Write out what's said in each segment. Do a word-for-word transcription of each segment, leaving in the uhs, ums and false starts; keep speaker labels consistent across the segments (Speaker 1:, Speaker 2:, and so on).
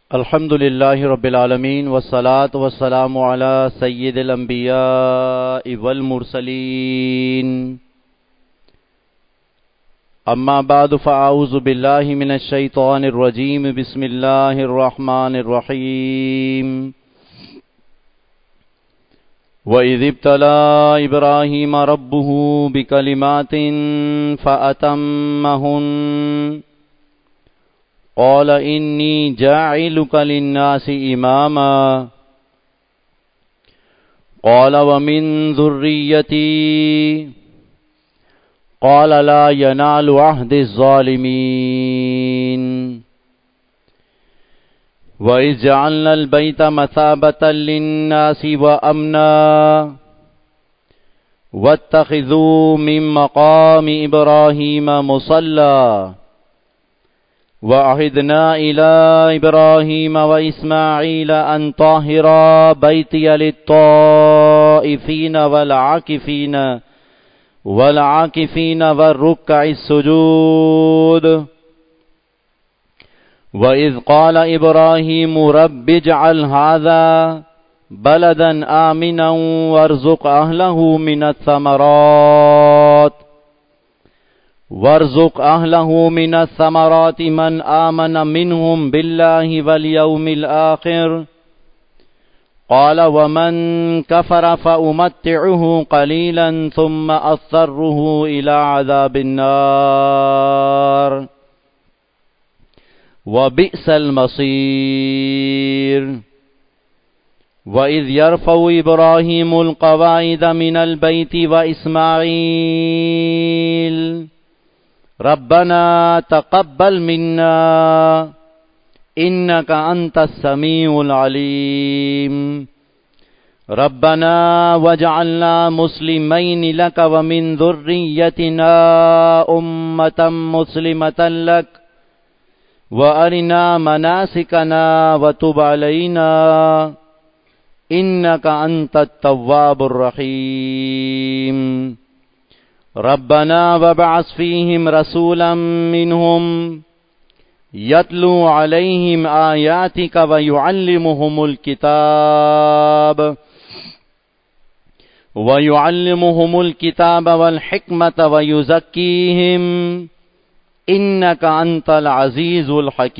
Speaker 1: الحمد للہ رب العالمین والصلاة والسلام علی سید الانبیاء والمرسلین اما بعد فاعوذ باللہ من الشیطان الرجیم بسم اللہ الرحمن الرحیم وَإِذِ ابْتَلَىٰ إِبْرَاهِيمَ رَبُّهُ بِكَلِمَاتٍ فَأَتَمَّهُنَّ قال إني جاعلك للناس إماما قال ومن ذريتي قال لا ينال عهد الظالمين وإذ جعلنا البيت مثابة للناس وأمنا واتخذوا من مقام إبراهيم مصلى وَعَهِدْنَا إِلَىٰ إِبْرَاهِيمَ وَإِسْمَاعِيلَ أَن طَهِّرَا بَيْتِيَ لِلطَّائِفِينَ وَالْعَاكِفِينَ وَالْعَاكِفِينَ وَالرُّكَّعِ السُّجُودِ وَإِذْ قَالَ إِبْرَاهِيمُ رَبِّ اجْعَلْ هَٰذَا بَلَدًا آمِنًا وَارْزُقْ أَهْلَهُ مِنَ الثَّمَرَاتِ وارزق أهله من الثمرات من آمن منهم بالله واليوم الآخر قال ومن كفر فأمتعه قليلا ثم أضطره إلى عذاب النار وبئس المصير وإذ يرفع إبراهيم القواعد من البيت وإسماعيل ربنا تقبل منا إنك أنت السميع العليم ربنا واجعلنا مسلمين لك ومن ذريتنا أمة مسلمة لك وأرنا مناسكنا وتب علينا إنك أنت التواب الرحيم ربنا وابعث فيهم رسولا منهم يتلو عليهم آياتك ويعلمهم الكتاب ويعلمهم الكتاب والحكمة ويزكيهم إنك أنت العزيز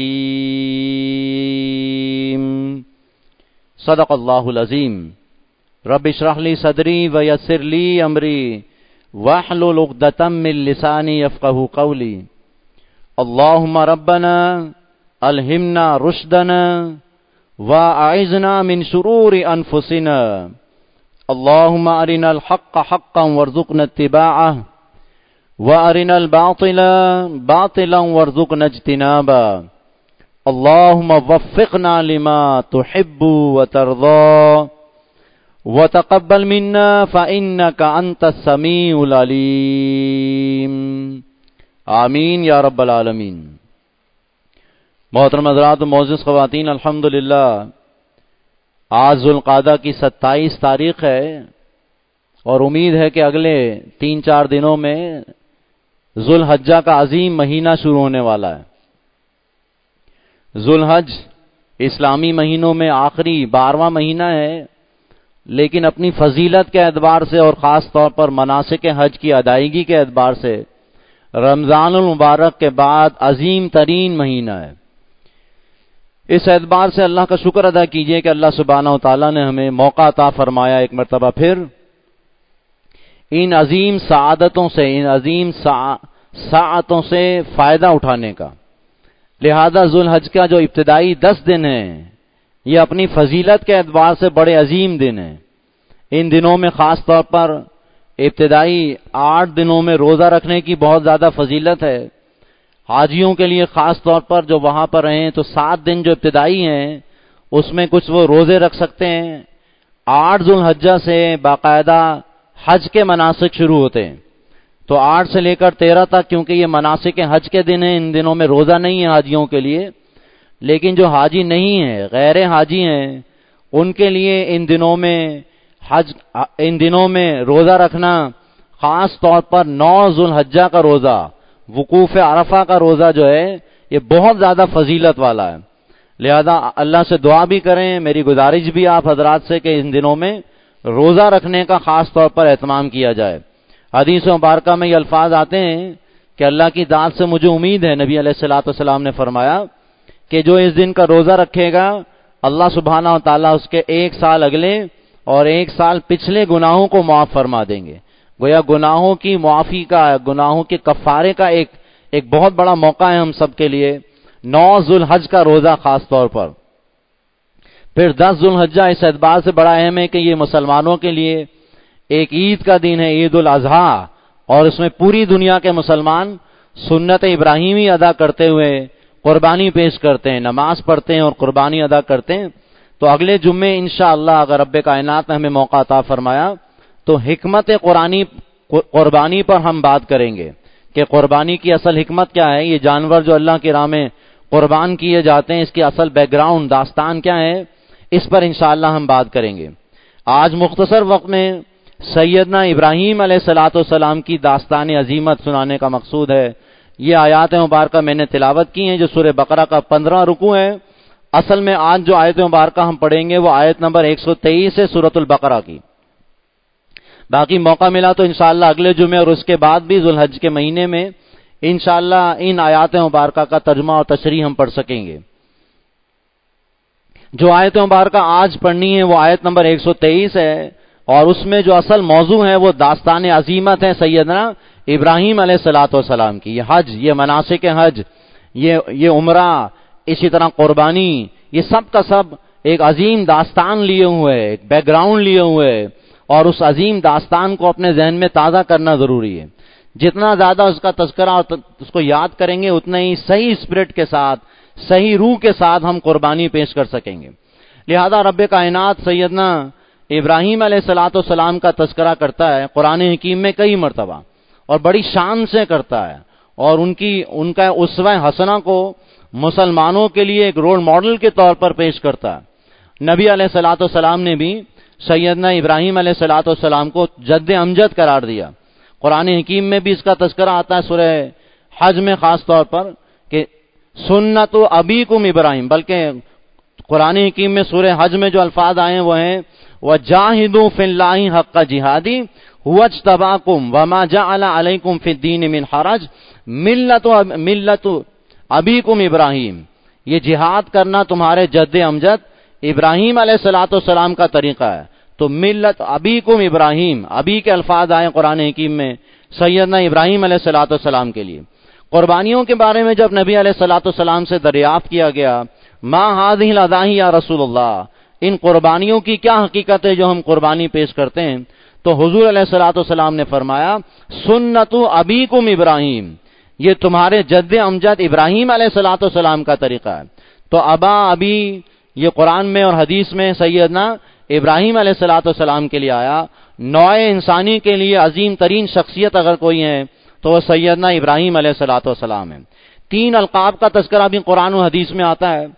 Speaker 1: الحكيم صدق الله العظيم رب اشرح لي صدري ويسر لي أمري واحلل عقدة من لساني يفقهوا قولي اللهم ربنا ألهمنا رشدنا وأعذنا من شرور أنفسنا اللهم أرنا الحق حقا وارزقنا اتباعه وأرنا الباطل باطلا وارزقنا اجتنابه اللهم وفقنا لما تحب وترضى وتقبل منا فإنك أنت السميع العليم آمین یا رب العالمین۔ محترم حضرات و معزز خواتین، الحمدللہ آج ذوالقعدہ کی ستائیس تاریخ ہے اور امید ہے کہ اگلے تین چار دنوں میں ذوالحجہ کا عظیم مہینہ شروع ہونے والا ہے۔ ذوالحج اسلامی مہینوں میں آخری بارہواں مہینہ ہے، لیکن اپنی فضیلت کے اعتبار سے اور خاص طور پر مناسک حج کی ادائیگی کے اعتبار سے رمضان المبارک کے بعد عظیم ترین مہینہ ہے۔ اس اعتبار سے اللہ کا شکر ادا کیجئے کہ اللہ سبحانہ و تعالیٰ نے ہمیں موقع عطا فرمایا ایک مرتبہ پھر ان عظیم سعادتوں سے، ان عظیم ساعتوں سے فائدہ اٹھانے کا۔ لہذا ذوالحج کا جو ابتدائی دس دن ہیں یہ اپنی فضیلت کے اعتبار سے بڑے عظیم دن ہیں۔ ان دنوں میں خاص طور پر ابتدائی آٹھ دنوں میں روزہ رکھنے کی بہت زیادہ فضیلت ہے۔ حاجیوں کے لیے خاص طور پر جو وہاں پر رہیں تو سات دن جو ابتدائی ہیں اس میں کچھ وہ روزے رکھ سکتے ہیں۔ آٹھ ذوالحجہ سے باقاعدہ حج کے مناسک شروع ہوتے ہیں، تو آٹھ سے لے کر تیرہ تک کیونکہ یہ مناسک حج کے دن ہیں، ان دنوں میں روزہ نہیں ہے حاجیوں کے لیے۔ لیکن جو حاجی نہیں ہیں، غیر حاجی ہیں، ان کے لیے ان دنوں میں حج ان دنوں میں روزہ رکھنا خاص طور پر نو ذوالحجہ کا روزہ، وقوف عرفہ کا روزہ جو ہے یہ بہت زیادہ فضیلت والا ہے۔ لہذا اللہ سے دعا بھی کریں، میری گزارش بھی آپ حضرات سے کہ ان دنوں میں روزہ رکھنے کا خاص طور پر اہتمام کیا جائے۔ حدیث مبارکہ میں یہ الفاظ آتے ہیں کہ اللہ کی ذات سے مجھے امید ہے، نبی علیہ الصلوۃ والسلام نے فرمایا کہ جو اس دن کا روزہ رکھے گا اللہ سبحانہ و تعالیٰ اس کے ایک سال اگلے اور ایک سال پچھلے گناہوں کو معاف فرما دیں گے۔ گویا گناہوں کی معافی کا، گناہوں کے کفارے کا ایک ایک بہت بڑا موقع ہے ہم سب کے لیے، نو ذوالحج کا روزہ خاص طور پر۔ پھر دس ذوالحجہ اس اعتبار سے بڑا اہم ہے کہ یہ مسلمانوں کے لیے ایک عید کا دن ہے، عید الاضحیٰ، اور اس میں پوری دنیا کے مسلمان سنت ابراہیمی ادا کرتے ہوئے قربانی پیش کرتے ہیں، نماز پڑھتے ہیں اور قربانی ادا کرتے ہیں۔ تو اگلے جمعے انشاءاللہ اگر رب کائنات نے ہمیں موقع عطا فرمایا تو حکمت قرآنی قربانی پر ہم بات کریں گے کہ قربانی کی اصل حکمت کیا ہے، یہ جانور جو اللہ کی راہ میں قربان کیے جاتے ہیں اس کی اصل بیک گراؤنڈ داستان کیا ہے، اس پر انشاءاللہ ہم بات کریں گے۔ آج مختصر وقت میں سیدنا ابراہیم علیہ الصلوۃ والسلام کی داستان عظیمت سنانے کا مقصود ہے۔ یہ آیات مبارکہ میں نے تلاوت کی ہیں جو سورہ بقرہ کا پندرہ رکوع ہے۔ اصل میں آج جو آیت مبارکہ ہم پڑھیں گے وہ آیت نمبر ایک سو تیئیس ہے سورۃ البقرہ کی۔ باقی موقع ملا تو انشاءاللہ اگلے جمعے اور اس کے بعد بھی ذوالحج کے مہینے میں انشاءاللہ ان آیات مبارکہ کا ترجمہ اور تشریح ہم پڑھ سکیں گے۔ جو آیت مبارکہ آج پڑھنی ہے وہ آیت نمبر ایک سو تیئیس ہے، اور اس میں جو اصل موضوع ہے وہ داستان عظیمت ہے سیدنا ابراہیم علیہ الصلوۃ والسلام کی۔ یہ حج، یہ مناسک حج، یہ یہ عمرہ، اسی طرح قربانی، یہ سب کا سب ایک عظیم داستان لیے ہوئے، ایک بیک گراؤنڈ لیے ہوئے، اور اس عظیم داستان کو اپنے ذہن میں تازہ کرنا ضروری ہے۔ جتنا زیادہ اس کا تذکرہ اور اس کو یاد کریں گے اتنا ہی صحیح اسپرٹ کے ساتھ، صحیح روح کے ساتھ ہم قربانی پیش کر سکیں گے۔ لہذا رب کائنات سیدنا ابراہیم علیہ الصلوۃ والسلام کا تذکرہ کرتا ہے قرآن حکیم میں کئی مرتبہ، اور بڑی شان سے کرتا ہے، اور ان کی ان کا اسوہ حسنہ کو مسلمانوں کے لیے ایک رول ماڈل کے طور پر پیش کرتا ہے۔ نبی علیہ الصلوۃ والسلام نے بھی سیدنا ابراہیم علیہ الصلوۃ والسلام کو جد امجد قرار دیا۔ قرآن حکیم میں بھی اس کا تذکرہ آتا ہے سورہ حج میں خاص طور پر کہ سنت ابیکم ابراہیم، بلکہ قرآن حکیم میں سورہ حج میں جو الفاظ آئے ہیں وہ ہیں وَجَاهِدُوا فِي اللَّهِ حَقَّ جِهَادِهِ هُوَ اجْتَبَاكُمْ وَمَا جَعَلَ عَلَيْكُمْ فِي الدِّينِ مِنْ حَرَجٍ مِلَّةُ ابیکم ابراہیم، یہ جہاد کرنا تمہارے جد امجد ابراہیم علیہ الصلوۃ والسلام کا طریقہ ہے۔ تو ملت ابیکم ابراہیم، ابی کے الفاظ آئے قرآن حکیم میں سیدنا ابراہیم علیہ الصلوۃ والسلام کے لیے۔ قربانیوں کے بارے میں جب نبی علیہ الصلوۃ والسلام سے دریافت کیا گیا ما هذه الاضاحی یا رسول اللہ، ان قربانیوں کی کیا حقیقت ہے جو ہم قربانی پیش کرتے ہیں، تو حضور علیہ الصلوۃ والسلام نے فرمایا سنت ابیکم ابراہیم، یہ تمہارے جد امجد ابراہیم علیہ الصلوۃ والسلام کا طریقہ ہے۔ تو ابا ابی یہ قرآن میں اور حدیث میں سیدنا ابراہیم علیہ الصلوۃ والسلام کے لیے آیا۔ نوع انسانی کے لیے عظیم ترین شخصیت اگر کوئی ہے تو وہ سیدنا ابراہیم علیہ الصلوۃ والسلام ہے۔ تین القاب کا تذکرہ بھی قرآن و حدیث میں آتا ہے۔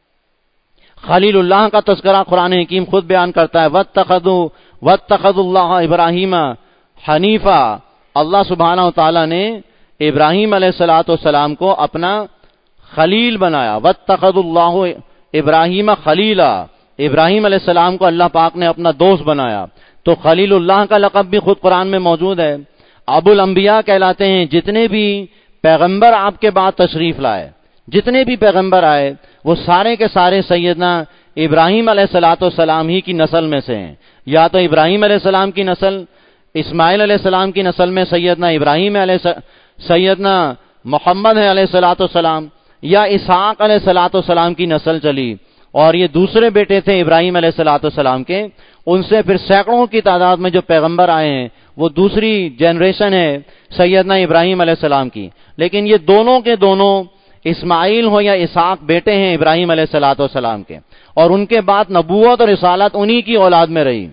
Speaker 1: خلیل اللہ کا تذکرہ قرآن حکیم خود بیان کرتا ہے وَاتَّخَذُوا وَاتَّخَذُوا اللَّهَ إِبْرَاهِيمَ حنیفا، اللہ سبحانہ و تعالی نے ابراہیم علیہ الصلوۃ والسلام کو اپنا خلیل بنایا۔ وَاتَّخَذُوا اللَّهُ ابراہیم خلیلا، ابراہیم علیہ السلام کو اللہ پاک نے اپنا دوست بنایا۔ تو خلیل اللہ کا لقب بھی خود قرآن میں موجود ہے۔ ابو الانبیاء کہلاتے ہیں جتنے بھی پیغمبر آپ کے بعد تشریف لائے، جتنے بھی پیغمبر آئے وہ سارے کے سارے سیدنا ابراہیم علیہ الصلوۃ والسلام ہی کی نسل میں سے ہیں۔ یا تو ابراہیم علیہ السلام کی نسل، اسماعیل علیہ السلام کی نسل میں سیدنا ابراہیم علیہ سیدنا محمد علیہ الصلوۃ والسلام، یا اسحاق علیہ الصلوۃ والسلام کی نسل چلی، اور یہ دوسرے بیٹے تھے ابراہیم علیہ الصلوۃ والسلام کے، ان سے پھر سینکڑوں کی تعداد میں جو پیغمبر آئے ہیں وہ دوسری جنریشن ہے سیدنا ابراہیم علیہ السلام کی۔ لیکن یہ دونوں کے دونوں اسماعیل ہو یا اسحاق بیٹے ہیں ابراہیم علیہ الصلوۃ والسلام کے، اور ان کے بعد نبوت اور رسالت انہی کی اولاد میں رہی۔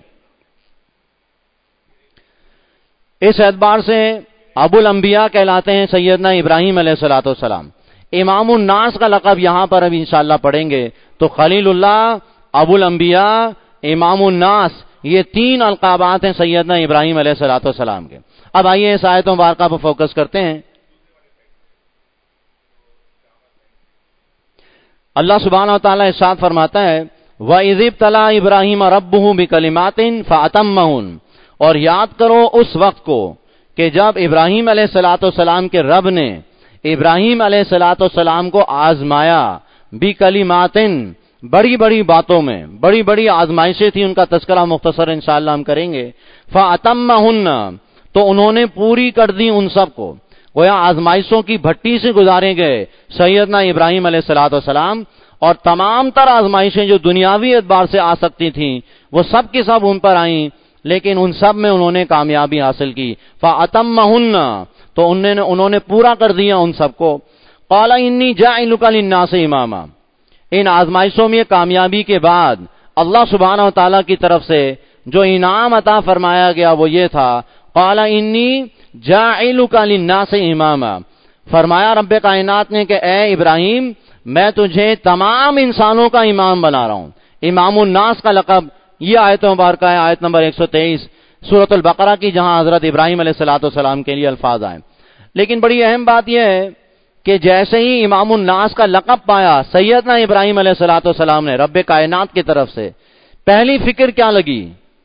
Speaker 1: اس اعتبار سے ابو الانبیاء کہلاتے ہیں سیدنا ابراہیم علیہ الصلوۃ والسلام۔ امام الناس کا لقب یہاں پر اب انشاءاللہ پڑھیں گے، تو خلیل اللہ، ابو الانبیاء، امام الناس، یہ تین القابات ہیں سیدنا ابراہیم علیہ الصلوۃ والسلام کے۔ اب آئیے اس آیت مبارکہ پر فوکس کرتے ہیں۔ اللہ سبحانہ و تعالیٰ ارشاد فرماتا ہے وَإِذِ ابْتَلَىٰ إِبْرَاهِيمَ رَبُّهُ بِكَلِمَاتٍ فَأَتَمَّهُنَّ، اور یاد کرو اس وقت کو کہ جب ابراہیم علیہ الصلوۃ والسلام کے رب نے ابراہیم علیہ الصلوۃ والسلام کو آزمایا بِكَلِمَاتٍ، بڑی بڑی باتوں میں، بڑی بڑی آزمائشیں تھیں، ان کا تذکرہ مختصر انشاءاللہ ہم کریں گے۔ فَأَتَمَّهُنَّ، تو انہوں نے پوری کر دی ان سب کو، گویا آزمائشوں کی بھٹی سے گزارے گئے سیدنا ابراہیم علیہ الصلوۃ والسلام، اور تمام تر آزمائشیں جو دنیاوی اعتبار سے آ سکتی تھیں وہ سب کی سب ان پر آئیں، لیکن ان سب میں انہوں نے کامیابی حاصل کی۔ فَأَتَمَّهُنَّ، تو انہوں نے انہوں نے پورا کر دیا ان سب کو۔ قَالَ إِنِّي جَاعِلُكَ لِلنَّاسِ إِمَامًا، ان آزمائشوں میں کامیابی کے بعد اللہ سبحانہ و تعالیٰ کی طرف سے جو انعام عطا فرمایا گیا وہ یہ تھا، قَالَ إِنِّي جَاعِلُكَ لِلنَّاسِ إِمَامًا، فرمایا رب کائنات نے کہ اے ابراہیم میں تجھے تمام انسانوں کا امام بنا رہا ہوں۔ امام الناس کا لقب یہ آیت مبارکہ ہے، آیت نمبر ایک سو تیئیس سورۃ البقرہ کی، جہاں حضرت ابراہیم علیہ الصلوۃ والسلام کے لیے الفاظ آئے۔ لیکن بڑی اہم بات یہ ہے کہ جیسے ہی امام الناس کا لقب پایا سیدنا ابراہیم علیہ الصلوۃ والسلام نے رب کائنات کی طرف سے، پہلی فکر کیا لگی؟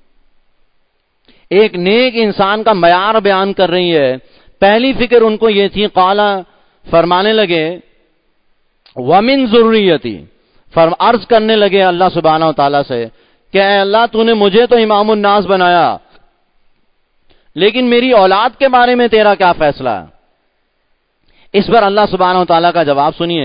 Speaker 1: ایک نیک انسان کا معیار بیان کر رہی ہے۔ پہلی فکر ان کو یہ تھی، قال، فرمانے لگے وَمِن ذُرِّيَّتِي، فرم عرض کرنے لگے اللہ سبحانہ و تعالیٰ سے کہ اے اللہ تو نے مجھے تو امام الناس بنایا، لیکن میری اولاد کے بارے میں تیرا کیا فیصلہ ہے؟ اس پر اللہ سبحانہ و تعالیٰ کا جواب سنیے،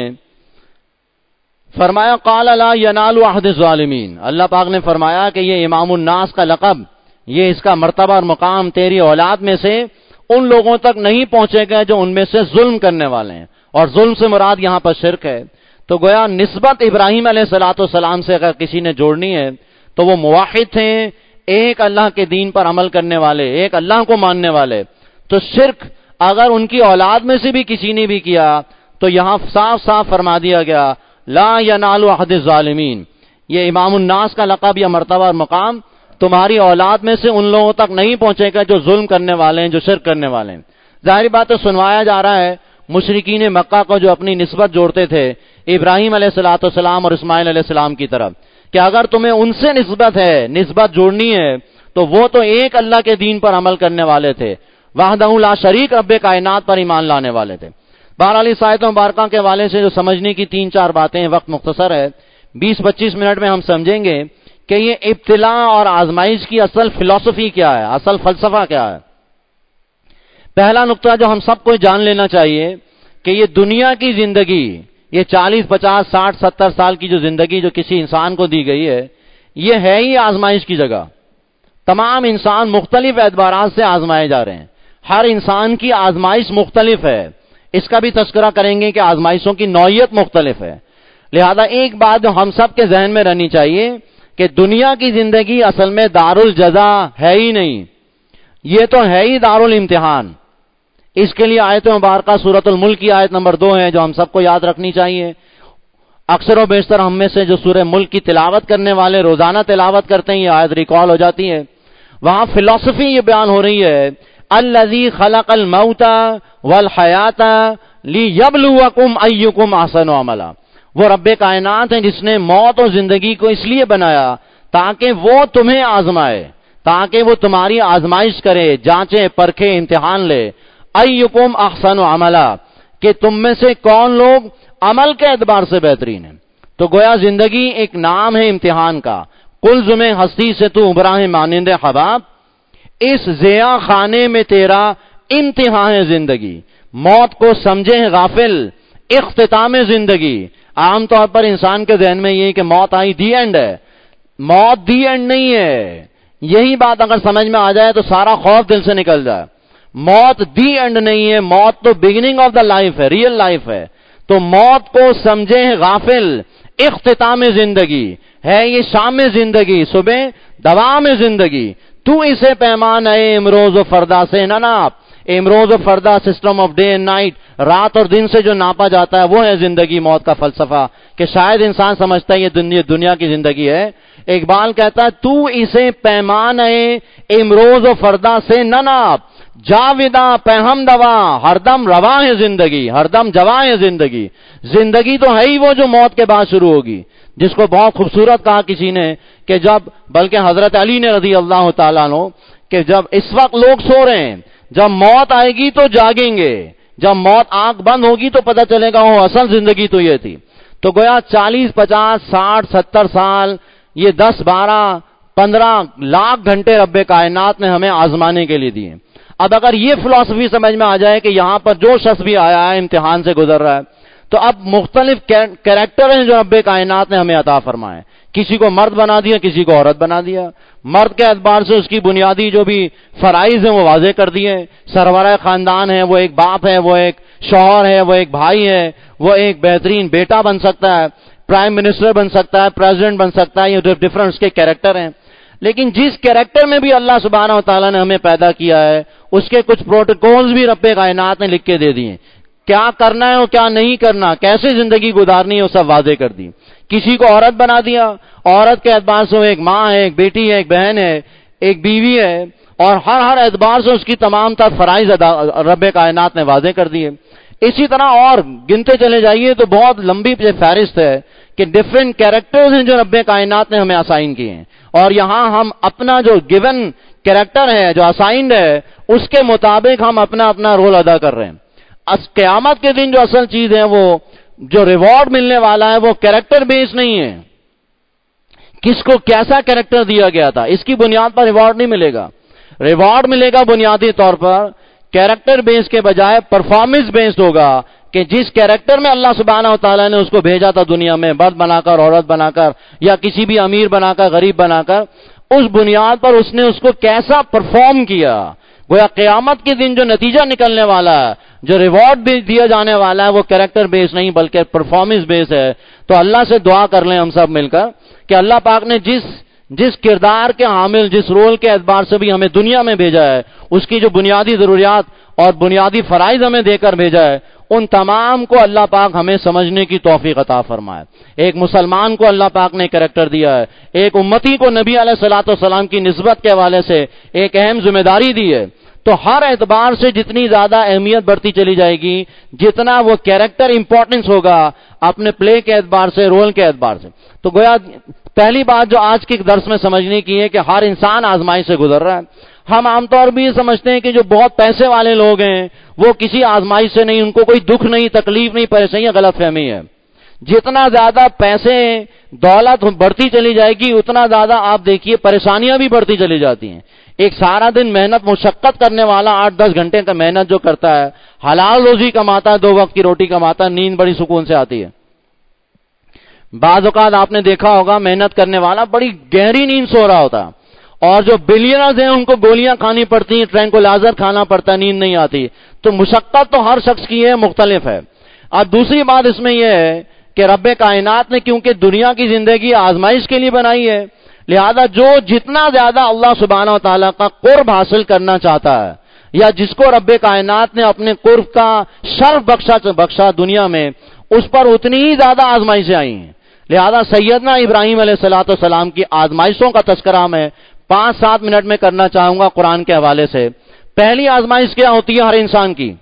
Speaker 1: فرمایا قال لا ینال عہد الظالمین، اللہ پاک نے فرمایا کہ یہ امام الناس کا لقب، یہ اس کا مرتبہ اور مقام تیری اولاد میں سے ان لوگوں تک نہیں پہنچے گا جو ان میں سے ظلم کرنے والے ہیں، اور ظلم سے مراد یہاں پر شرک ہے۔ تو گویا نسبت ابراہیم علیہ الصلوۃ والسلام سے اگر کسی نے جوڑنی ہے تو وہ موحد تھے، ایک اللہ کے دین پر عمل کرنے والے، ایک اللہ کو ماننے والے۔ تو شرک اگر ان کی اولاد میں سے بھی کسی نے بھی کیا تو یہاں صاف صاف فرما دیا گیا لا ینال عہد الظالمین، یہ امام الناس کا لقب یا مرتبہ اور مقام تمہاری اولاد میں سے ان لوگوں تک نہیں پہنچے گا جو ظلم کرنے والے ہیں، جو شرک کرنے والے ہیں۔ ظاہری بات ہے سنوایا جا رہا ہے مشرکین مکہ کو جو اپنی نسبت جوڑتے تھے ابراہیم علیہ الصلوۃ والسلام اور اسماعیل علیہ السلام کی طرف، کہ اگر تمہیں ان سے نسبت ہے، نسبت جوڑنی ہے تو وہ تو ایک اللہ کے دین پر عمل کرنے والے تھے، وحدہ لا شریک رب کائنات پر ایمان لانے والے تھے۔ بہرحال اس آیت مبارکہ کے حوالے سے جو سمجھنے کی تین چار باتیں، وقت مختصر ہے، بیس پچیس منٹ میں ہم سمجھیں گے کہ یہ ابتلا اور آزمائش کی اصل فلسفی کیا ہے، اصل فلسفہ کیا ہے۔ پہلا نقطہ جو ہم سب کو جان لینا چاہیے کہ یہ دنیا کی زندگی، یہ چالیس پچاس ساٹھ ستر سال کی جو زندگی جو کسی انسان کو دی گئی ہے، یہ ہے ہی آزمائش کی جگہ۔ تمام انسان مختلف اعتبارات سے آزمائے جا رہے ہیں، ہر انسان کی آزمائش مختلف ہے، اس کا بھی تذکرہ کریں گے کہ آزمائشوں کی نوعیت مختلف ہے۔ لہذا ایک بات جو ہم سب کے ذہن میں رہنی چاہیے کہ دنیا کی زندگی اصل میں دار الجزا ہے ہی نہیں، یہ تو ہے ہی دار الامتحان۔ اس کے لیے آیت مبارکہ سورۃ الملک کی آیت نمبر دو ہے جو ہم سب کو یاد رکھنی چاہیے۔ اکثر و بیشتر ہم میں سے جو سورہ ملک کی تلاوت کرنے والے روزانہ تلاوت کرتے ہیں، یہ آیت ریکال ہو جاتی ہے۔ وہاں فلسفی یہ بیان ہو رہی ہے، الذی خلق الموت والحیات لیبلوکم ایکم احسن عملا، وہ رب کائنات ہے جس نے موت اور زندگی کو اس لیے بنایا تاکہ وہ تمہیں آزمائے، تاکہ وہ تمہاری آزمائش کرے، جانچے، پرکھے، امتحان لے۔ ایکم احسن عملا، کہ تم میں سے کون لوگ عمل کے اعتبار سے بہترین ہیں۔ تو گویا زندگی ایک نام ہے امتحان کا۔ قلزم ہستی سے تو ابراہ مانند حباب، اس ضیاء خانے میں تیرا امتحان ہے زندگی۔ موت کو سمجھے غافل، اختتام زندگی۔ عام طور پر انسان کے ذہن میں یہ کہ موت آئی دی اینڈ ہے، موت دی اینڈ نہیں ہے۔ یہی بات اگر سمجھ میں آ جائے تو سارا خوف دل سے نکل جائے۔ موت دی اینڈ نہیں ہے، موت تو بگننگ آف دا لائف ہے، ریئل لائف ہے۔ تو موت کو سمجھے غافل، اختتام زندگی ہے یہ شام زندگی، صبح دوام زندگی۔ تو اسے پیمان ہے امروز و فردا سے نہ ناپ، امروز و فردا system of day and night, رات اور دن سے جو ناپا جاتا ہے وہ ہے زندگی موت کا فلسفہ، کہ شاید انسان سمجھتا ہے یہ دنیا دنیا کی زندگی ہے۔ اقبال کہتا ہے تو اسے پیمان ہے امروز و فردا سے نہ ناپ، جاویدہ پہم دوا، ہر دم رواں ہے زندگی، ہر دم جواں ہے زندگی. زندگی تو ہے ہی وہ جو موت کے بعد شروع ہوگی، جس کو بہت خوبصورت کہا کسی نے کہ جب، بلکہ حضرت علی نے رضی اللہ تعالیٰ عنہ، کہ جب اس وقت لوگ سو رہے ہیں، جب موت آئے گی تو جاگیں گے، جب موت آنکھ بند ہوگی تو پتہ چلے گا وہ اصل زندگی تو یہ تھی. تو گویا چالیس پچاس ساٹھ ستر سال، یہ دس بارہ پندرہ لاکھ گھنٹے رب کائنات نے ہمیں آزمانے کے لیے دیے. اب اگر یہ فلسفی سمجھ میں آ جائے کہ یہاں پر جو شخص بھی آیا ہے امتحان سے گزر رہا ہے، تو اب مختلف کیریکٹر ہیں جو رب کائنات نے ہمیں عطا فرمائے. کسی کو مرد بنا دیا، کسی کو عورت بنا دیا. مرد کے اعتبار سے اس کی بنیادی جو بھی فرائض ہیں وہ واضح کر دیے. سربراہ خاندان ہے، وہ ایک باپ ہے، وہ ایک شوہر ہے، وہ ایک بھائی ہے، وہ ایک بہترین بیٹا بن سکتا ہے، پرائم منسٹر بن سکتا ہے، پریزیڈنٹ بن سکتا ہے. یہ ڈفرنٹ اس کے کیریکٹر ہیں. لیکن جس کیریکٹر میں بھی اللہ سبحانہ و تعالیٰ نے ہمیں پیدا کیا ہے، اس کے کچھ پروٹوکولز بھی رب کائنات نے لکھ کے دے دیے. کیا کرنا ہے اور کیا نہیں کرنا، کیسے زندگی گزارنی ہے، وہ سب واضح کر دی. کسی کو عورت بنا دیا، عورت کے اعتبار سے وہ ایک ماں ہے، ایک بیٹی ہے، ایک بہن ہے، ایک بیوی ہے، اور ہر ہر اعتبار سے اس کی تمام تر فرائض رب کائنات نے واضح کر دیے. اسی طرح اور گنتے چلے جائیے تو بہت لمبی فہرست ہے کہ ڈفرینٹ کیریکٹرز ہیں جو رب کائنات نے ہمیں اسائن کیے ہیں، اور یہاں ہم اپنا جو گیون کیریکٹر ہے، جو اسائنڈ ہے، اس کے مطابق ہم اپنا اپنا رول ادا کر رہے ہیں. قیامت کے دن جو اصل چیز ہے، وہ جو ریوارڈ ملنے والا ہے، وہ کیریکٹر بیس نہیں ہے. کس کو کیسا کیریکٹر دیا گیا تھا اس کی بنیاد پر ریوارڈ نہیں ملے گا. ریوارڈ ملے گا بنیادی طور پر کیریکٹر بیس کے بجائے پرفارمنس بیسڈ ہوگا، کہ جس کیریکٹر میں اللہ سبحانہ و تعالیٰ نے اس کو بھیجا تھا دنیا میں، مرد بنا کر، عورت بنا کر، یا کسی بھی امیر بنا کر، غریب بنا کر، اس بنیاد پر اس نے اس کو کیسا پرفارم کیا. گویا قیامت کے دن جو نتیجہ نکلنے والا ہے، جو ریوارڈ بھی دیا جانے والا ہے، وہ کیریکٹر بیس نہیں بلکہ پرفارمنس بیس ہے. تو اللہ سے دعا کر لیں ہم سب مل کر کہ اللہ پاک نے جس جس کردار کے حامل، جس رول کے اعتبار سے بھی ہمیں دنیا میں بھیجا ہے، اس کی جو بنیادی ضروریات اور بنیادی فرائض ہمیں دے کر بھیجا ہے، ان تمام کو اللہ پاک ہمیں سمجھنے کی توفیق عطا فرمائے. ایک مسلمان کو اللہ پاک نے کریکٹر دیا ہے، ایک امتی کو نبی علیہ الصلوۃ والسلام کی نسبت کے حوالے سے ایک اہم ذمہ داری دی ہے. تو ہر اعتبار سے جتنی زیادہ اہمیت بڑھتی چلی جائے گی، جتنا وہ کیریکٹر امپورٹنس ہوگا اپنے پلے کے اعتبار سے، رول کے اعتبار سے. تو گویا پہلی بات جو آج کے درس میں سمجھنے کی ہے کہ ہر انسان آزمائش سے گزر رہا ہے. ہم عام طور پر یہ سمجھتے ہیں کہ جو بہت پیسے والے لوگ ہیں وہ کسی آزمائش سے نہیں، ان کو کوئی دکھ نہیں، تکلیف نہیں، پریشانی. غلط فہمی ہے. جتنا زیادہ پیسے دولت بڑھتی چلی جائے گی، اتنا زیادہ آپ دیکھیے پریشانیاں بھی بڑھتی چلی جاتی ہیں. ایک سارا دن محنت مشقت کرنے والا آٹھ دس گھنٹے کا محنت جو کرتا ہے، حلال روزی کماتا ہے، دو وقت کی روٹی کماتا ہے، نیند بڑی سکون سے آتی ہے. بعض اوقات آپ نے دیکھا ہوگا محنت کرنے والا بڑی گہری نیند سو رہا ہوتا، اور جو بلینرز ہیں ان کو گولیاں کھانی پڑتی ہیں، ٹرینکولائزر کھانا پڑتا ہے، نیند نہیں آتی. تو مشقت تو ہر شخص کی ہے، مختلف ہے. اور دوسری بات اس میں یہ ہے کہ رب کائنات نے کیونکہ دنیا کی زندگی آزمائش کے لیے بنائی ہے، لہذا جو جتنا زیادہ اللہ سبحانہ و تعالیٰ کا قرب حاصل کرنا چاہتا ہے، یا جس کو رب کائنات نے اپنے قرب کا شرف بخشا بخشا دنیا میں، اس پر اتنی ہی زیادہ آزمائشیں آئی ہیں. لہذا سیدنا ابراہیم علیہ الصلوۃ والسلام کی آزمائشوں کا تذکرہ میں پانچ سات منٹ میں کرنا چاہوں گا قرآن کے حوالے سے. پہلی آزمائش کیا ہوتی ہے؟ ہر انسان کی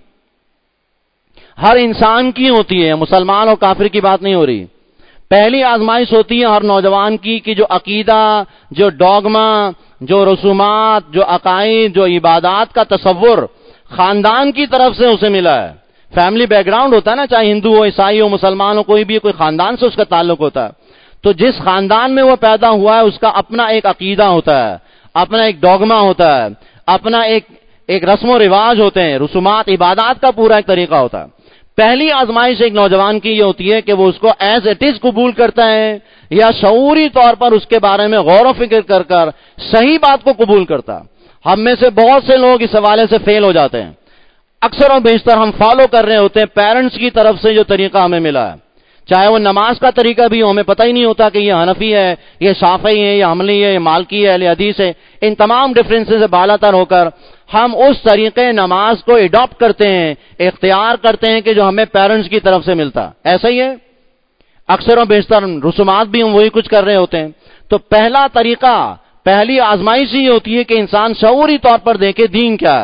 Speaker 1: ہر انسان کی ہوتی ہے، مسلمان اور کافر کی بات نہیں ہو رہی. پہلی آزمائش ہوتی ہے ہر نوجوان کی کہ جو عقیدہ، جو ڈوگما، جو رسومات، جو عقائد، جو عبادات کا تصور خاندان کی طرف سے اسے ملا ہے. فیملی بیک گراؤنڈ ہوتا ہے نا، چاہے ہندو ہو، عیسائی ہو، مسلمان ہو، کوئی بھی کوئی خاندان سے اس کا تعلق ہوتا ہے. تو جس خاندان میں وہ پیدا ہوا ہے اس کا اپنا ایک عقیدہ ہوتا ہے، اپنا ایک ڈوگما ہوتا ہے، اپنا ایک ایک رسم و رواج ہوتے ہیں، رسومات، عبادات کا پورا ایک طریقہ ہوتا ہے. پہلی آزمائش ایک نوجوان کی یہ ہوتی ہے کہ وہ اس کو ایز اٹ از قبول کرتا ہے، یا شعوری طور پر اس کے بارے میں غور و فکر کر کر صحیح بات کو قبول کرتا. ہم میں سے بہت سے لوگ اس حوالے سے فیل ہو جاتے ہیں. اکثر و بیشتر ہم فالو کر رہے ہوتے ہیں پیرنٹس کی طرف سے جو طریقہ ہمیں ملا ہے، چاہے وہ نماز کا طریقہ بھی ہو، ہمیں پتہ ہی نہیں ہوتا کہ یہ حنفی ہے، یہ شافعی ہے، یہ حنبلی ہے، یہ مالکی ہے، اہل حدیث ہے. ان تمام ڈفرینسز سے بالا تر ہو کر ہم اس طریقے نماز کو اڈاپٹ کرتے ہیں، اختیار کرتے ہیں کہ جو ہمیں پیرنٹس کی طرف سے ملتا. ایسا ہی ہے اکثر و بیشتر رسومات بھی ہم وہی کچھ کر رہے ہوتے ہیں. تو پہلا طریقہ، پہلی آزمائش ہی ہوتی ہے کہ انسان شعوری طور پر دیکھے دین کیا ہے.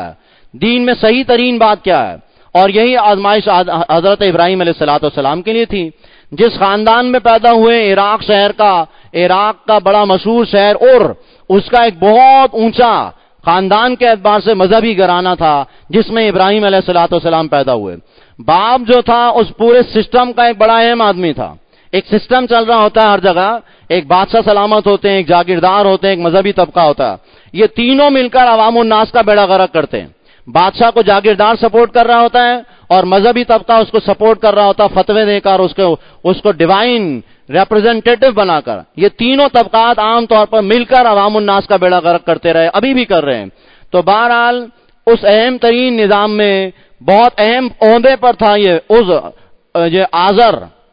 Speaker 1: دین میں صحیح ترین بات کیا ہے. اور یہی آزمائش حضرت ابراہیم علیہ الصلوۃ والسلام کے لیے تھی. جس خاندان میں پیدا ہوئے، عراق شہر کا، عراق کا بڑا مشہور شہر، اور اس کا ایک بہت اونچا خاندان کے اعتبار سے مذہبی گھرانہ تھا جس میں ابراہیم علیہ الصلوۃ والسلام پیدا ہوئے. باپ جو تھا اس پورے سسٹم کا ایک بڑا اہم آدمی تھا. ایک سسٹم چل رہا ہوتا ہے ہر جگہ، ایک بادشاہ سلامت ہوتے ہیں، ایک جاگیردار ہوتے ہیں، ایک مذہبی طبقہ ہوتا ہے. یہ تینوں مل کر عوام الناس کا بیڑا غرق کرتے ہیں. بادشاہ کو جاگیردار سپورٹ کر رہا ہوتا ہے اور مذہبی طبقہ اس کو سپورٹ کر رہا ہوتا ہے، فتوے دے کر اس کو اس کو ڈیوائن ریپرزینٹیٹو بنا کر. یہ تینوں طبقات عام طور پر مل کر عوام الناس کا بیڑا غرق کرتے رہے، ابھی بھی کر رہے ہیں. تو بہرحال اس اہم ترین نظام میں بہت اہم عہدے پر تھا یہ عز یہ آزر.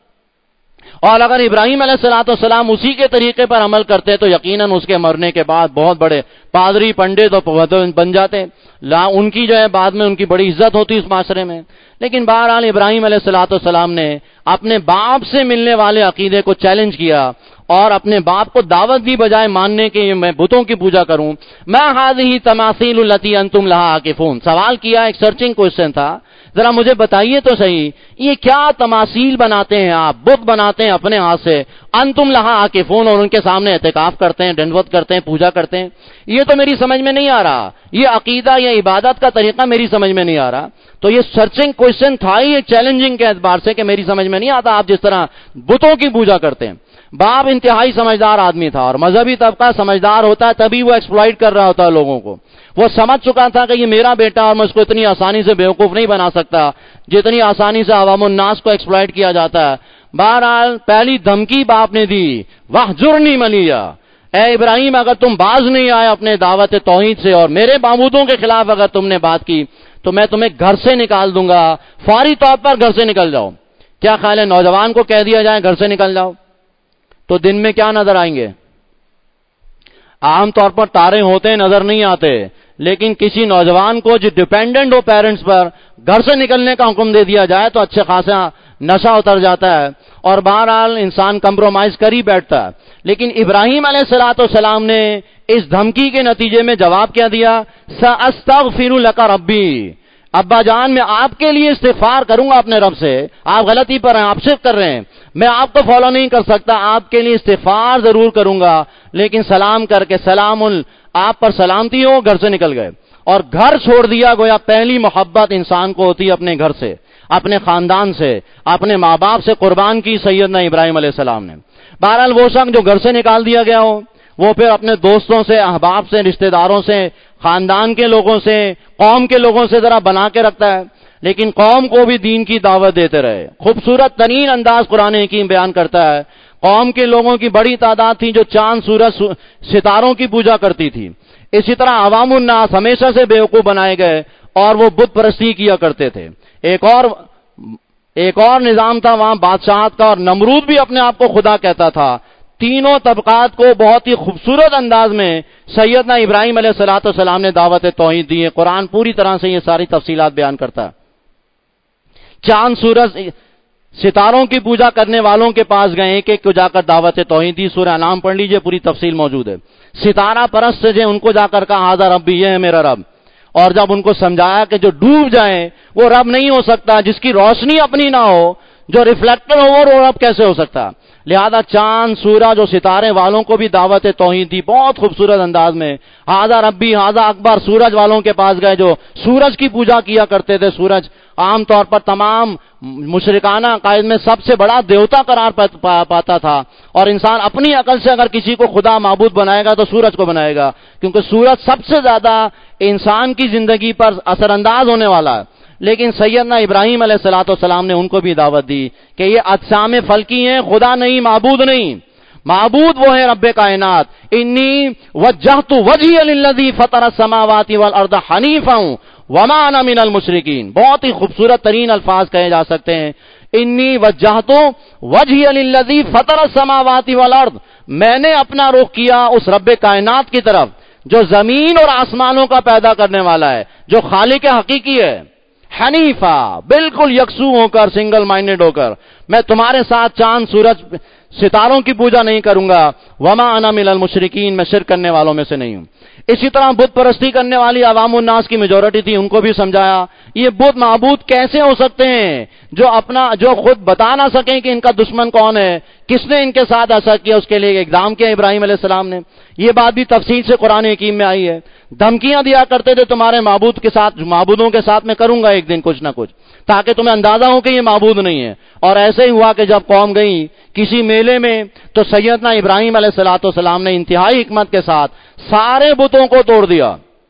Speaker 1: اور اگر ابراہیم علیہ الصلوۃ والسلام اسی کے طریقے پر عمل کرتے تو یقیناً اس کے مرنے کے بعد بہت بڑے پادری پنڈت بن جاتے. لا ان کی جو ہے بعد میں ان کی بڑی عزت ہوتی اس معاشرے میں. لیکن بہرحال ابراہیم علیہ الصلوۃ والسلام نے اپنے باپ سے ملنے والے عقیدے کو چیلنج کیا اور اپنے باپ کو دعوت دی بجائے ماننے کے میں بتوں کی پوجا کروں. ما هذه تماثيل التي انتم لها عاكفون. سوال کیا، ایک سرچنگ کوشچن تھا، ذرا مجھے بتائیے تو صحیح یہ کیا تماثیل بناتے ہیں آپ، بت بناتے ہیں اپنے ہاتھ سے، انتم لہا عاکفون، اور ان کے سامنے اعتکاف کرتے ہیں، دنڈوت کرتے ہیں، پوجا کرتے ہیں. یہ تو میری سمجھ میں نہیں آ رہا، یہ عقیدہ یا عبادت کا طریقہ میری سمجھ میں نہیں آ رہا. تو یہ سرچنگ کوشچن تھا ہی ایک چیلنجنگ کے اعتبار سے کہ میری سمجھ میں نہیں آتا آپ جس طرح بتوں کی پوجا کرتے ہیں. باپ انتہائی سمجھدار آدمی تھا اور مذہبی طبقہ سمجھدار ہوتا ہے تبھی وہ ایکسپلائٹ کر رہا ہوتا ہے لوگوں کو. وہ سمجھ چکا تھا کہ یہ میرا بیٹا اور میں اس کو اتنی آسانی سے بیوقوف نہیں بنا سکتا جتنی آسانی سے عوام الناس کو ایکسپلائٹ کیا جاتا ہے. بہرحال پہلی دھمکی باپ نے دی، وَاحْجُرْنِی مَلِیًّا، اے ابراہیم اگر تم باز نہیں آئے اپنے دعوت توحید سے اور میرے معبودوں کے خلاف اگر تم نے بات کی تو میں تمہیں گھر سے نکال دوں گا، فوری طور پر گھر سے نکل جاؤ. کیا خیال ہے نوجوان کو کہہ دیا جائے گھر سے نکل جاؤ تو دن میں کیا نظر آئیں گے؟ عام طور پر تارے ہوتے نظر نہیں آتے، لیکن کسی نوجوان کو جو ڈیپینڈنٹ ہو پیرنٹس پر، گھر سے نکلنے کا حکم دے دیا جائے تو اچھے خاصا نشہ اتر جاتا ہے اور بہرحال انسان کمپرومائز کر ہی بیٹھتا ہے. لیکن ابراہیم علیہ الصلوۃ والسلام نے اس دھمکی کے نتیجے میں جواب کیا دیا، سأستغفر لک ربی، ابا جان میں آپ کے لیے استغفار کروں گا اپنے رب سے. آپ غلطی پر ہیں، آپ شرک کر رہے ہیں، میں آپ کو فالو نہیں کر سکتا، آپ کے لیے استغفار ضرور کروں گا، لیکن سلام کر کے سلام آپ پر سلامتی ہو. گھر سے نکل گئے اور گھر چھوڑ دیا. گویا پہلی محبت انسان کو ہوتی ہے اپنے گھر سے، اپنے خاندان سے، اپنے ماں باپ سے قربان کی سیدنا ابراہیم علیہ السلام نے. بہرحال وہ شخص جو گھر سے نکال دیا گیا ہو وہ پھر اپنے دوستوں سے، احباب سے، رشتہ داروں سے، خاندان کے لوگوں سے، قوم کے لوگوں سے ذرا بنا کے رکھتا ہے، لیکن قوم کو بھی دین کی دعوت دیتے رہے. خوبصورت ترین انداز قرآن حکیم بیان کرتا ہے. قوم کے لوگوں کی بڑی تعداد تھی جو چاند، سورج، ستاروں کی پوجا کرتی تھی. اسی طرح عوام الناس ہمیشہ سے بیوقوف بنائے گئے اور وہ بت پرستی کیا کرتے تھے. ایک اور ایک اور نظام تھا وہاں بادشاہت کا، اور نمرود بھی اپنے آپ کو خدا کہتا تھا. تینوں طبقات کو بہت ہی خوبصورت انداز میں سیدنا ابراہیم علیہ الصلوۃ والسلام نے دعوت توحید دی ہے. قرآن پوری طرح سے یہ ساری تفصیلات بیان کرتا ہے. چاند، سورج، ستاروں کی پوجا کرنے والوں کے پاس گئے، ایک ایک کو جا کر دعوت توحید دی. سورہ انعام پڑھ لیجئے، پوری تفصیل موجود ہے. ستارہ پرست جو ان کو جا کر کہا ھذا ربی، یہ ہے میرا رب. اور جب ان کو سمجھایا کہ جو ڈوب جائے وہ رب نہیں ہو سکتا، جس کی روشنی اپنی نہ ہو، جو ریفلیکٹر ہو وہ رب کیسے ہو سکتا. لہذا چاند، سورج اور ستارے والوں کو بھی دعوت توحید دی بہت خوبصورت انداز میں. ھذا ربی ھذا اکبر. سورج والوں کے پاس گئے جو سورج کی پوجا کیا کرتے تھے. سورج عام طور پر تمام مشرکانہ عقائد میں سب سے بڑا دیوتا قرار پاتا تھا، اور انسان اپنی عقل سے اگر کسی کو خدا معبود بنائے گا تو سورج کو بنائے گا، کیونکہ سورج سب سے زیادہ انسان کی زندگی پر اثر انداز ہونے والا ہے. لیکن سیدنا ابراہیم علیہ الصلوۃ والسلام نے ان کو بھی دعوت دی کہ یہ اجسام فلکی ہیں، خدا نہیں، معبود نہیں. معبود وہ ہے رب کائنات. انی وجہت وجہی للذی فطر السماوات والارض حنیفا وما انا من المشرکین. بہت ہی خوبصورت ترین الفاظ کہے جا سکتے ہیں. انی وجہت وجہی للذی فطر السماوات والارض، میں نے اپنا رخ کیا اس رب کائنات کی طرف جو زمین اور آسمانوں کا پیدا کرنے والا ہے، جو خالق حقیقی ہے. حنیفہ، بالکل یکسو ہو کر، سنگل مائنڈڈ ہو کر. میں تمہارے ساتھ چاند، سورج، ستاروں کی پوجا نہیں کروں گا، وما انا من المشرکین، میں شرک کرنے والوں میں سے نہیں ہوں۔ اسی طرح بت پرستی کرنے والی عوام الناس کی میجورٹی تھی، ان کو بھی سمجھایا یہ بت معبود کیسے ہو سکتے ہیں جو اپنا جو خود بتا نہ سکیں کہ ان کا دشمن کون ہے، کس نے ان کے ساتھ ایسا کیا، اس کے لیے اقدام کیا ابراہیم علیہ السلام نے۔ یہ بات بھی تفصیل سے قرآن حکیم میں آئی ہے۔ دھمکیاں دیا کرتے تھے تمہارے معبود کے ساتھ، معبودوں کے ساتھ میں کروں گا ایک دن کچھ نہ کچھ، تاکہ تمہیں اندازہ ہو کہ یہ معبود نہیں ہے۔ اور ایسے ہی ہوا کہ جب قوم گئی کسی میلے میں تو سیدنا ابراہیم علیہ الصلوۃ والسلام نے انتہائی حکمت کے ساتھ سارے بتوں کو توڑ دیا،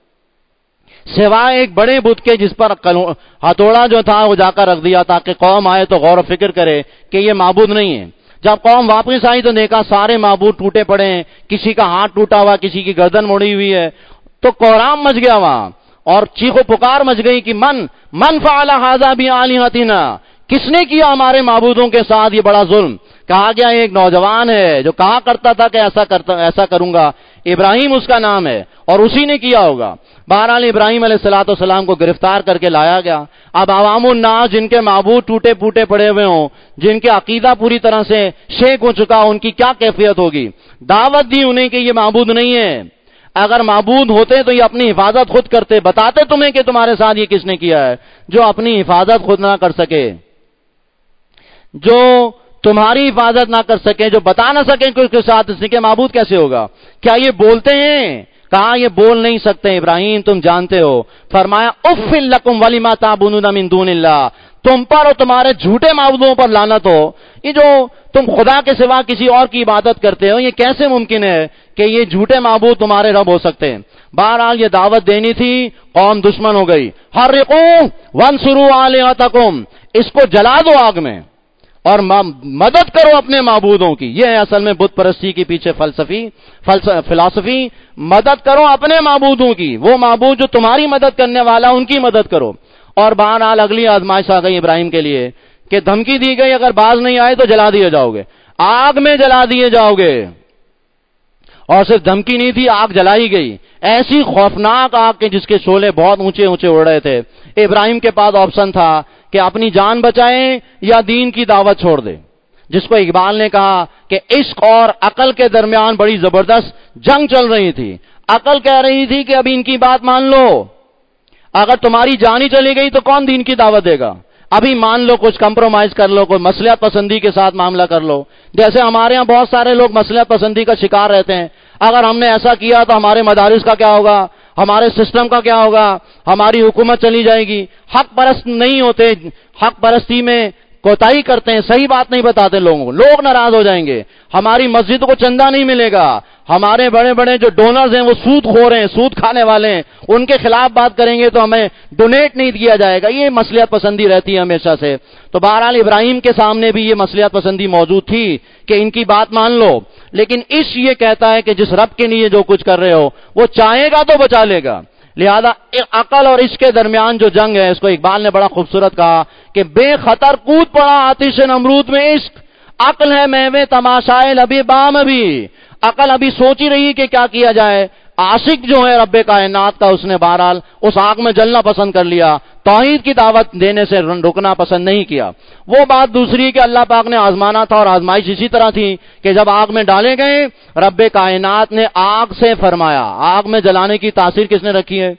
Speaker 1: سوائے ایک بڑے بت کے جس پر ہتھوڑا جو تھا وہ جا کر رکھ دیا تاکہ قوم آئے تو غور و فکر کرے کہ یہ معبود نہیں ہے۔ جب قوم واپس آئی تو دیکھا سارے معبود ٹوٹے پڑے ہیں، کسی کا ہاتھ ٹوٹا ہوا، کسی کی گردن موڑی ہوئی ہے، تو کوہرام مچ گیا وہاں اور چیخ و پکار مچ گئی کہ من من فعل ھذا بآلہتنا، کس نے کیا ہمارے معبودوں کے ساتھ یہ بڑا ظلم۔ کہا گیا ایک نوجوان ہے جو کہا کرتا تھا کہ ایسا کرتا ایسا کروں گا، ابراہیم اس کا نام ہے اور اسی نے کیا ہوگا۔ بہرحال ابراہیم علیہ الصلوۃ والسلام کو گرفتار کر کے لایا گیا۔ اب عوام الناس جن کے معبود ٹوٹے پوٹے پڑے ہوئے ہوں، جن کے عقیدہ پوری طرح سے شیک ہو چکا، ان کی کیا کیفیت ہوگی۔ دعوت دی انہیں کہ یہ معبود نہیں ہے، اگر معبود ہوتے تو یہ اپنی حفاظت خود کرتے، بتاتے تمہیں کہ تمہارے ساتھ یہ کس نے کیا ہے۔ جو اپنی حفاظت خود نہ کر سکے، جو تمہاری حفاظت نہ کر سکے، جو بتا نہ سکے کہ اس کے ساتھ اس نے کہ معبود کیسے ہوگا۔ کیا یہ بولتے ہیں؟ کہا یہ بول نہیں سکتے ابراہیم، تم جانتے ہو۔ فرمایا اف لکم ولما تعبدون من دون اللہ، تم پر اور تمہارے جھوٹے معبودوں پر لعنت ہو، یہ جو تم خدا کے سوا کسی اور کی عبادت کرتے ہو، یہ کیسے ممکن ہے کہ یہ جھوٹے معبود تمہارے رب ہو سکتے ہیں۔ بہرحال یہ دعوت دینی تھی، قوم دشمن ہو گئی۔ حرقوا وانصروا آلہتکم، اس کو جلا دو آگ میں اور مدد کرو اپنے معبودوں کی۔ یہ ہے اصل میں بت پرستی کے پیچھے فلسفی فلسفی مدد کرو اپنے معبودوں کی، وہ معبود جو تمہاری مدد کرنے والا ان کی مدد کرو۔ اور بہرحال اگلی آزمائش آ گئی ابراہیم کے لیے کہ دھمکی دی گئی اگر باز نہیں آئے تو جلا دیے جاؤ گے، آگ میں جلا دیے جاؤ گے۔ اور صرف دھمکی نہیں تھی، آگ جلائی گئی، ایسی خوفناک آگ کے جس کے شعلے بہت اونچے اونچے اڑ رہے تھے۔ ابراہیم کے پاس آپشن تھا کہ اپنی جان بچائیں یا دین کی دعوت چھوڑ دے، جس کو اقبال نے کہا کہ عشق اور عقل کے درمیان بڑی زبردست جنگ چل رہی تھی۔ عقل کہہ رہی تھی کہ ابھی ان کی بات مان لو، اگر تمہاری جان ہی چلی گئی تو کون دین کی دعوت دے گا، ابھی مان لو، کچھ کمپرومائز کر لو، کوئی مصلحت پسندی کے ساتھ معاملہ کر لو۔ جیسے ہمارے ہاں بہت سارے لوگ مصلحت پسندی کا شکار رہتے ہیں، اگر ہم نے ایسا کیا تو ہمارے مدارس کا کیا ہوگا، ہمارے سسٹم کا کیا ہوگا، ہماری حکومت چلی جائے گی۔ حق پرست نہیں ہوتے، حق پرستی میں کوتاہی کرتے ہیں، صحیح بات نہیں بتاتے لوگوں کو، لوگ ناراض ہو جائیں گے، ہماری مسجد کو چندہ نہیں ملے گا، ہمارے بڑے بڑے جو ڈونرز ہیں وہ سود خور ہیں، سود کھانے والے ہیں، ان کے خلاف بات کریں گے تو ہمیں ڈونیٹ نہیں دیا جائے گا۔ یہ مصلحت پسندی رہتی ہے ہمیشہ سے۔ تو بہرحال ابراہیم کے سامنے بھی یہ مصلحت پسندی موجود تھی کہ ان کی بات مان لو، لیکن عشق یہ کہتا ہے کہ جس رب کے لیے جو کچھ کر رہے ہو وہ چاہے گا تو بچا لے گا۔ لہذا عقل اور عشق کے درمیان جو جنگ ہے، اس کو اقبال نے بڑا خوبصورت کہا کہ بے خطر کود پڑا آتش نمرود میں عشق، عقل ہے محو تماشائے لبِ بام بھی۔ عقل ابھی سوچ ہی رہی کہ کیا کیا جائے، عاشق جو ہے رب کائنات کا، اس نے بہرحال اس آگ میں جلنا پسند کر لیا، توحید کی دعوت دینے سے رکنا پسند نہیں کیا۔ وہ بات دوسری کہ اللہ پاک نے آزمانا تھا، اور آزمائش اسی طرح تھی کہ جب آگ میں ڈالے گئے، رب کائنات نے آگ سے فرمایا، آگ میں جلانے کی تاثیر کس نے رکھی ہے؟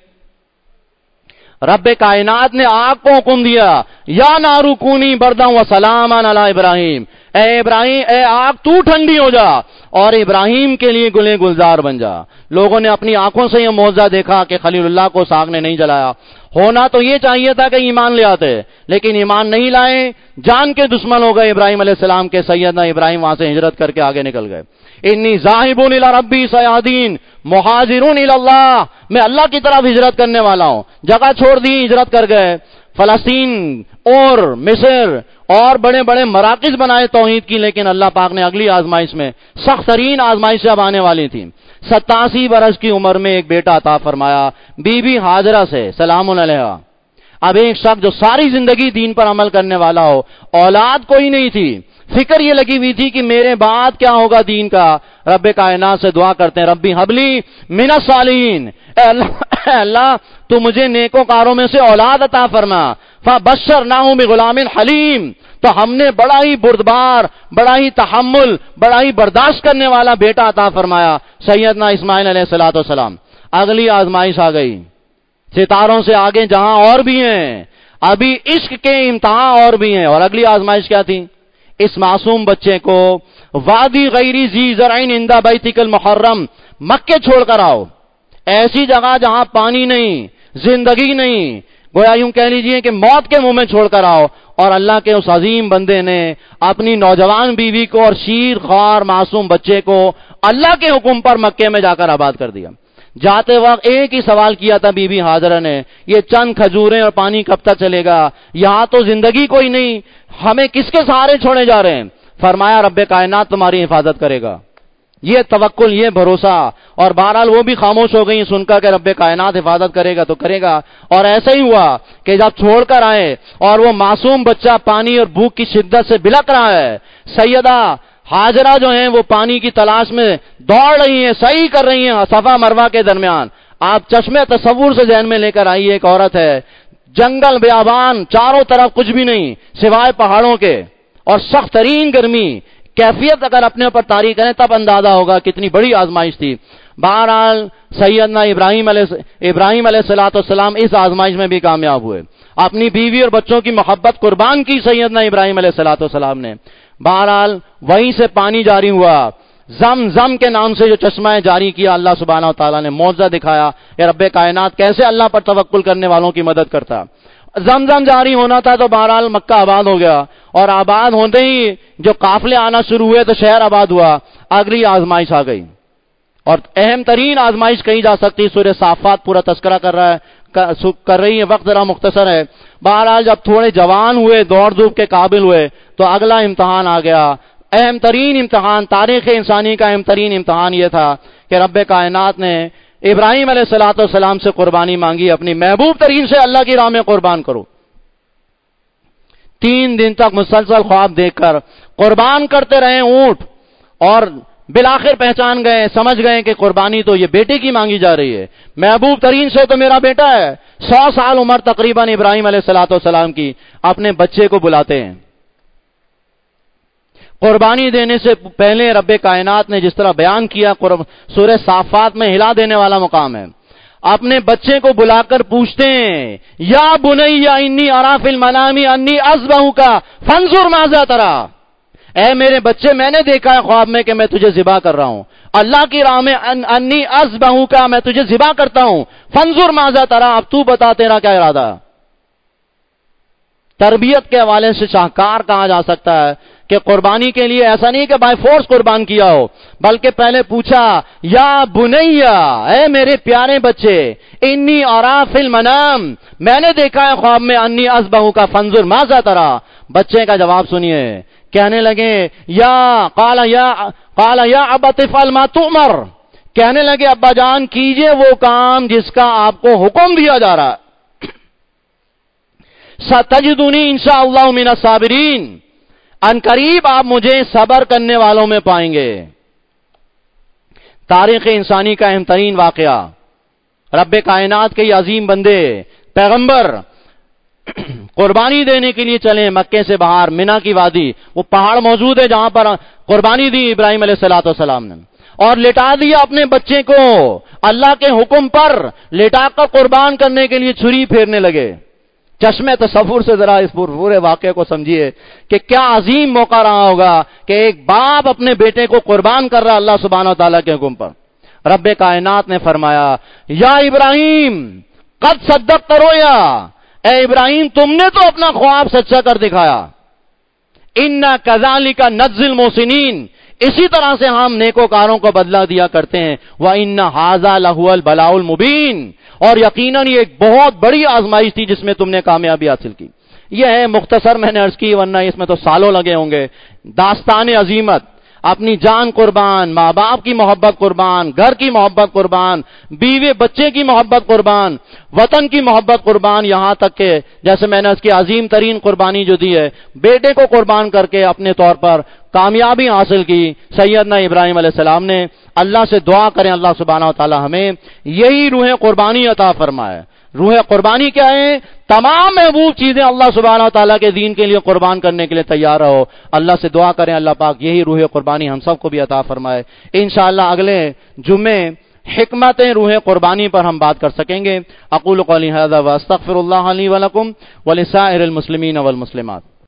Speaker 1: رب کائنات نے آگ کو حکم دیا، یا نارو کونی برداں و سلاما علی ابراہیم، اے ابراہیم، اے آگ تو ٹھنڈی ہو جا اور ابراہیم کے لیے گلے گلزار بن جا۔ لوگوں نے اپنی آنکھوں سے یہ معجزہ دیکھا کہ خلیل اللہ کو اس آگ نے نہیں جلایا۔ ہونا تو یہ چاہیے تھا کہ ایمان لے آتے، لیکن ایمان نہیں لائے، جان کے دشمن ہو گئے ابراہیم علیہ السلام کے۔ سیدنا ابراہیم وہاں سے ہجرت کر کے آگے نکل گئے۔ انی ذاہب الی ربی سیہدین مہاجرون الی اللہ، میں اللہ کی طرف ہجرت کرنے والا ہوں۔ جگہ چھوڑ دی، ہجرت کر گئے، فلسطین اور مصر اور بڑے بڑے مراکز بنائے توحید کی، لیکن اللہ پاک نے اگلی آزمائش میں سخت ترین آزمائش جب آنے والی تھی، ستاسی برس کی عمر میں ایک بیٹا عطا فرمایا بی بی ہاجرہ سے سلام علیہا۔ اب ایک شخص جو ساری زندگی دین پر عمل کرنے والا ہو، اولاد کوئی نہیں تھی، فکر یہ لگی ہوئی تھی کہ میرے بعد کیا ہوگا دین کا۔ رب کائنات سے دعا کرتے ہیں، ربی حبلی من الصالحین، اے اللہ, اے اللہ تو مجھے نیکوکاروں میں سے اولاد عطا فرما۔ فبشرناہ بغلام حلیم، تو ہم نے بڑا ہی بردبار، بڑا ہی تحمل، بڑا ہی برداشت کرنے والا بیٹا عطا فرمایا سیدنا اسماعیل علیہ الصلوۃ والسلام۔ اگلی آزمائش آ گئی، ستاروں سے آگے جہاں اور بھی ہیں، ابھی عشق کے امتحان اور بھی ہیں۔ اور اگلی آزمائش کیا تھی؟ اس معصوم بچے کو وادی غیری ذی زرعین عند بیتک المحرم، مکے چھوڑ کر آؤ، ایسی جگہ جہاں پانی نہیں، زندگی نہیں، گویا یوں کہہ لیجئے کہ موت کے منہ میں چھوڑ کر آؤ۔ اور اللہ کے اس عظیم بندے نے اپنی نوجوان بیوی کو اور شیر خوار معصوم بچے کو اللہ کے حکم پر مکے میں جا کر آباد کر دیا۔ جاتے وقت ایک ہی سوال کیا تھا بی بی ہاجرہ نے، یہ چند کھجوریں اور پانی کب تک چلے گا؟ یہاں تو زندگی کوئی نہیں، ہمیں کس کے سہارے چھوڑے جا رہے ہیں؟ فرمایا رب کائنات تمہاری حفاظت کرے گا۔ یہ توکل، یہ بھروسہ، اور بہرحال وہ بھی خاموش ہو گئی سن کر کہ رب کائنات حفاظت کرے گا تو کرے گا۔ اور ایسا ہی ہوا کہ جب چھوڑ کر آئے اور وہ معصوم بچہ پانی اور بھوک کی شدت سے بلک رہا ہے، سیدہ ہاجرہ جو ہیں وہ پانی کی تلاش میں دوڑ رہی ہیں، صحیح کر رہی ہیں صفا مروہ کے درمیان۔ آپ چشمے تصور سے ذہن میں لے کر آئیے، ایک عورت ہے، جنگل بیابان، چاروں طرف کچھ بھی نہیں سوائے پہاڑوں کے، اور سخت ترین گرمی، کیفیت اگر اپنے اوپر طاری کریں تب اندازہ ہوگا کتنی بڑی آزمائش تھی۔ بہرحال سیدنا ابراہیم علیہ ابراہیم علیہ الصلوۃ والسلام اس آزمائش میں بھی کامیاب ہوئے، اپنی بیوی اور بچوں کی محبت قربان کی سیدنا ابراہیم علیہ الصلوۃ والسلام نے۔ بہرحال وہیں سے پانی جاری ہوا، زم زم کے نام سے جو چشمہ جاری کیا، اللہ سبحانہ و تعالیٰ نے معجزہ دکھایا کہ رب کائنات کیسے اللہ پر توکل کرنے والوں کی مدد کرتا۔ زمزم جاری ہونا تھا تو بہرحال مکہ آباد ہو گیا، اور آباد ہوتے ہی جو قافلے آنا شروع ہوئے تو شہر آباد ہوا۔ اگلی آزمائش آ گئی، اور اہم ترین آزمائش کہی جا سکتی، سورہ صافات پورا تذکرہ کر رہا ہے کر رہی ہے، وقت ذرا مختصر ہے۔ بہرحال جب تھوڑے جوان ہوئے، دوڑ دھوپ کے قابل ہوئے، تو اگلا امتحان آ گیا، اہم ترین امتحان، تاریخ انسانی کا اہم ترین امتحان یہ تھا کہ رب کائنات نے ابراہیم علیہ الصلوۃ والسلام سے قربانی مانگی، اپنی محبوب ترین سے اللہ کی راہ میں قربان کرو۔ تین دن تک مسلسل خواب دیکھ کر قربان کرتے رہے اونٹ، اور بالآخر پہچان گئے، سمجھ گئے کہ قربانی تو یہ بیٹے کی مانگی جا رہی ہے، محبوب ترین سے تو میرا بیٹا ہے۔ سو سال عمر تقریباً ابراہیم علیہ الصلوۃ والسلام کی، اپنے بچے کو بلاتے ہیں۔ قربانی دینے سے پہلے رب کائنات نے جس طرح بیان کیا، سورہ صافات میں ہلا دینے والا مقام ہے، اپنے بچے کو بلا کر پوچھتے ہیں، یا بنی انی اری فی المنام انی اذبحک فانظر ماذا تری، اے میرے بچے میں نے دیکھا ہے خواب میں کہ میں تجھے ذبح کر رہا ہوں، اللہ کی راہ میں، انی اذبحک میں تجھے ذبح کرتا ہوں، فانظر ماذا تری اب تو بتا تیرا کیا ارادہ۔ تربیت کے حوالے سے شاہکار کہا جا سکتا ہے کہ قربانی کے لیے ایسا نہیں کہ بائی فورس قربان کیا ہو، بلکہ پہلے پوچھا، یا بنیا، اے میرے پیارے بچے، انی اری فی المنام، میں نے دیکھا ہے خواب میں، انی اذبحک فانظر ماذا تری، بچے کا جواب سنیے، کہنے لگے، یا قال یا قال یا ابت افعل ما تؤمر، کہنے لگے ابا جان کیجئے وہ کام جس کا آپ کو حکم دیا جا رہا ہے، ستجدونی انشاءاللہ من الصابرین، ان قریب آپ مجھے صبر کرنے والوں میں پائیں گے۔ تاریخ انسانی کا اہم ترین واقعہ، رب کائنات کے عظیم بندے پیغمبر قربانی دینے کے لیے چلے مکے سے باہر، مینا کی وادی، وہ پہاڑ موجود ہے جہاں پر قربانی دی ابراہیم علیہ الصلوۃ والسلام نے، اور لٹا دیا اپنے بچے کو، اللہ کے حکم پر لٹا کر قربان کرنے کے لیے چھری پھیرنے لگے۔ چشمے تصور سے ذرا اس پورے واقعے کو سمجھیے کہ کیا عظیم موقع رہا ہوگا کہ ایک باپ اپنے بیٹے کو قربان کر رہا اللہ سبحانہ و تعالیٰ کے حکم پر۔ رب کائنات نے فرمایا، یا ابراہیم قد صدقت رؤیا، اے ابراہیم تم نے تو اپنا خواب سچا کر دکھایا، انا کذالک نجزی المحسنین، اسی طرح سے ہم نیکوکاروں کو بدلہ دیا کرتے ہیں، وَإِنَّ هَذَا لَهُوَ الْبَلَاءُ الْمُبِينُ، اور یقیناً یہ ایک بہت بڑی آزمائش تھی جس میں تم نے کامیابی حاصل کی۔ یہ ہے مختصر، میں نے عرض کی ورنہ اس میں تو سالوں لگے ہوں گے، داستان عظیمت، اپنی جان قربان، ماں باپ کی محبت قربان، گھر کی محبت قربان، بیوی بچے کی محبت قربان، وطن کی محبت قربان، یہاں تک کہ جیسے میں نے اس کی عظیم ترین قربانی جو دی ہے، بیٹے کو قربان کر کے اپنے طور پر کامیابی حاصل کی سیدنا ابراہیم علیہ السلام نے۔ اللہ سے دعا کریں اللہ سبحانہ و تعالی ہمیں یہی روح قربانی عطا فرمائے۔ روح قربانی کیا ہے؟ تمام محبوب چیزیں اللہ سبحانہ و تعالیٰ کے دین کے لیے قربان کرنے کے لیے تیار رہو. اللہ سے دعا کریں اللہ پاک یہی روح قربانی ہم سب کو بھی عطا فرمائے. انشاءاللہ اگلے جمعے حکمت روح قربانی پر ہم بات کر سکیں گے. اقول قولی ھذا واستغفر اللہ لی ولکم ولسائر المسلمین والمسلمات.